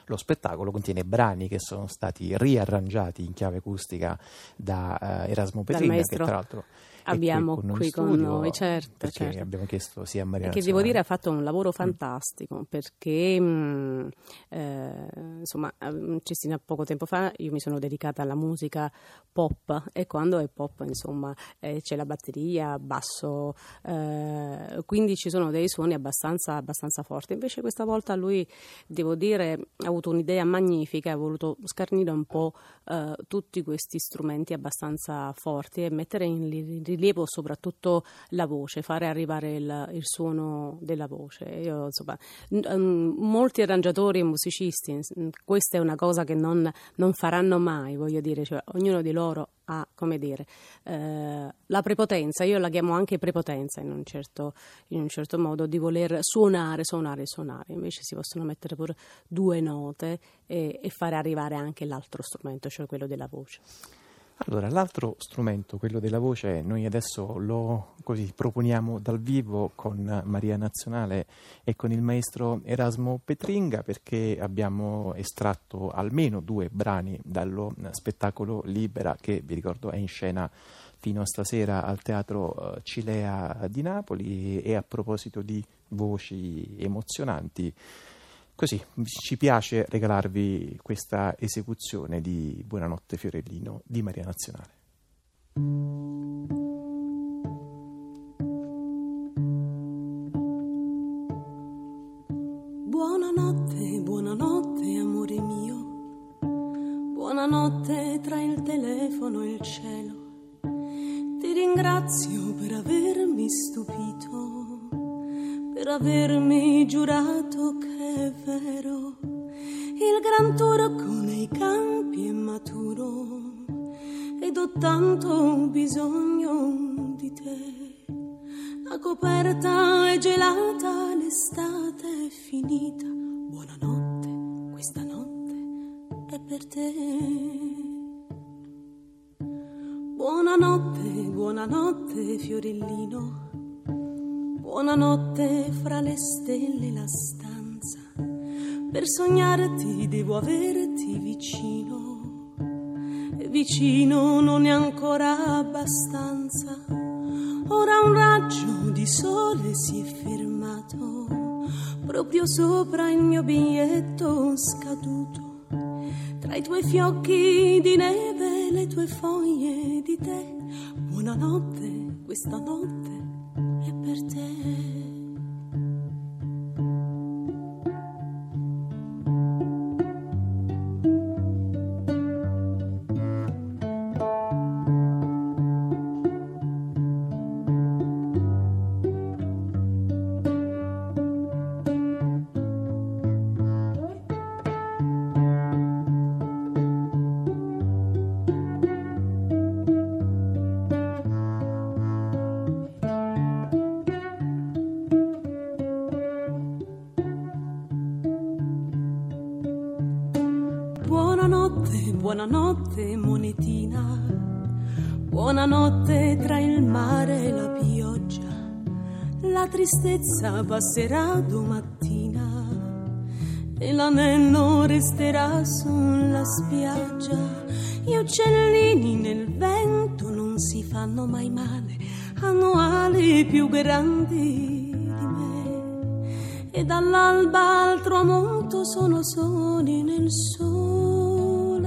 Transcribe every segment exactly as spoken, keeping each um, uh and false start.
lo spettacolo contiene brani che sono stati riarrangiati in chiave acustica da uh, Erasmo Petringa, che tra l'altro abbiamo qui con noi, qui studio, con noi, certo, perché certo. abbiamo chiesto sia a Maria che Nazionale. devo dire ha fatto un lavoro fantastico, mm. perché mh, eh, insomma Cristina, poco tempo fa io mi sono dedicata alla musica pop, e quando è pop insomma eh, c'è la batteria, basso, eh, quindi ci sono dei suoni abbastanza, abbastanza forti. Invece questa volta lui, devo dire, ha avuto un'idea magnifica, ha voluto scardinare un po' eh, tutti questi strumenti abbastanza forti e mettere in rilievo soprattutto la voce, fare arrivare il, il suono della voce. Io, insomma, n- molti arrangiatori e musicisti, questa è una cosa che non, non faranno mai, voglio dire, cioè, ognuno di loro ha, come dire, eh, la prepotenza, io la chiamo anche prepotenza in un certo, in un certo modo, di voler suonare, suonare, suonare. Invece si possono mettere pure due note e, e fare arrivare anche l'altro strumento, cioè quello della voce. Allora, l'altro strumento, quello della voce, noi adesso lo così proponiamo dal vivo con Maria Nazionale e con il maestro Erasmo Petringa, perché abbiamo estratto almeno due brani dallo spettacolo Libera, che vi ricordo è in scena fino a stasera al Teatro Cilea di Napoli. E a proposito di voci emozionanti, così ci piace regalarvi questa esecuzione di Buonanotte Fiorellino di Maria Nazionale. Buonanotte, buonanotte amore mio, buonanotte tra il telefono e il cielo. Ti ringrazio per avermi stupito, per avermi giurato che è vero, il gran turco nei campi è maturo ed ho tanto bisogno di te. La coperta è gelata, l'estate è finita. Buonanotte, questa notte è per te. Buonanotte, buonanotte fiorellino, buonanotte fra le stelle la stanza, per sognarti devo averti vicino, e vicino non è ancora abbastanza. Ora un raggio di sole si è fermato proprio sopra il mio biglietto scaduto, tra i tuoi fiocchi di neve, le tue foglie di tè. Buonanotte, questa notte è per te. Buonanotte, buonanotte monetina, buonanotte tra il mare e la pioggia. La tristezza passerà domattina e l'anello resterà sulla spiaggia. Gli uccellini nel vento non si fanno mai male, hanno ali più grandi di me, e dall'alba al tramonto sono soli nel sole.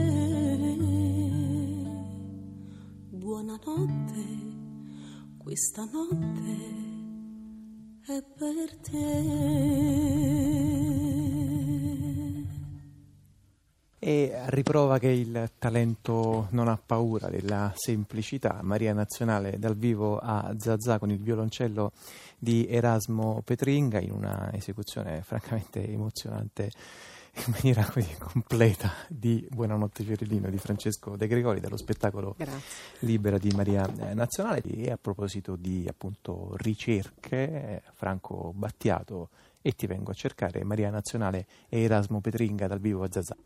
Buonanotte, questa notte è per te. E a riprova che il talento non ha paura della semplicità, Maria Nazionale dal vivo a Zazà con il violoncello di Erasmo Petringa, in una esecuzione francamente emozionante in maniera così completa di Buonanotte Fiorellino di Francesco De Gregori, dallo spettacolo Grazie. Libera di Maria Nazionale. E a proposito di appunto ricerche, Franco Battiato e Ti vengo a cercare, Maria Nazionale e Erasmo Petringa dal vivo a Zazà.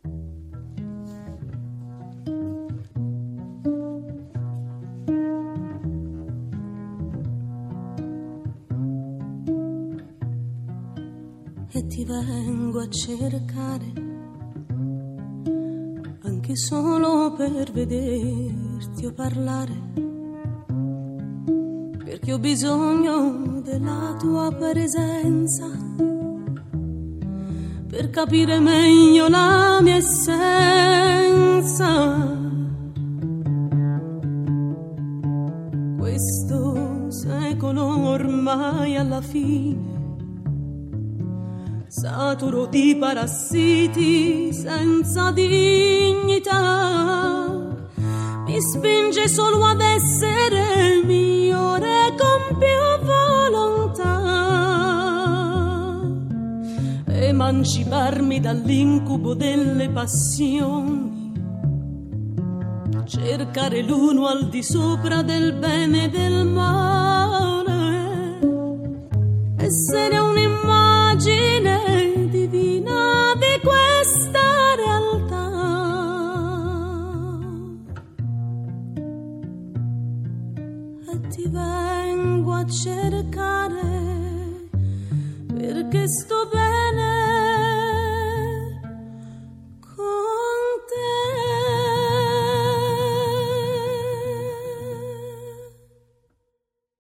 E ti vengo a cercare anche solo per vederti o parlare, perché ho bisogno della tua presenza per capire meglio la mia essenza. Questo secolo ormai alla fine, saturo di parassiti senza dignità, mi spinge solo ad essere migliore con più volontà, emanciparmi dall'incubo delle passioni, cercare l'uno al di sopra del bene e del male, essere un'immagine divina di questa realtà. E ti vengo a cercare perché sto